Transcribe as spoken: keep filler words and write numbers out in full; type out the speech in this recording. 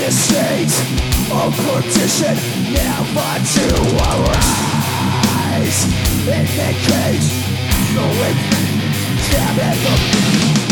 the state of perdition, never to arise. In the cage, no way, damn it.